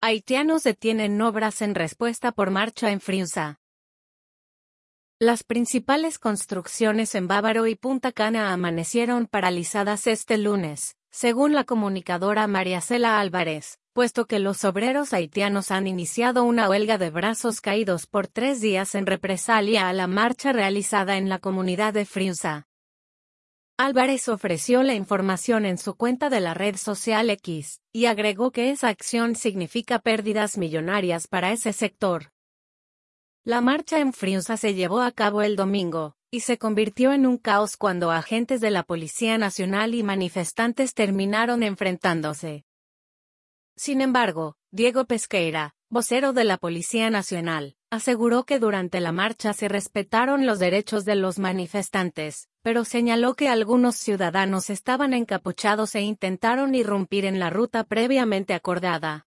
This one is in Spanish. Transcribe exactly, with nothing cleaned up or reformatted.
Haitianos detienen obras en respuesta por marcha en Friunza. Las principales construcciones en Bávaro y Punta Cana amanecieron paralizadas este lunes, según la comunicadora María Cela Álvarez, puesto que los obreros haitianos han iniciado una huelga de brazos caídos por tres días en represalia a la marcha realizada en la comunidad de Friunza. Álvarez ofreció la información en su cuenta de la red social X, y agregó que esa acción significa pérdidas millonarias para ese sector. La marcha en Friunza se llevó a cabo el domingo, y se convirtió en un caos cuando agentes de la Policía Nacional y manifestantes terminaron enfrentándose. Sin embargo, Diego Pesqueira, vocero de la Policía Nacional, aseguró que durante la marcha se respetaron los derechos de los manifestantes, pero señaló que algunos ciudadanos estaban encapuchados e intentaron irrumpir en la ruta previamente acordada.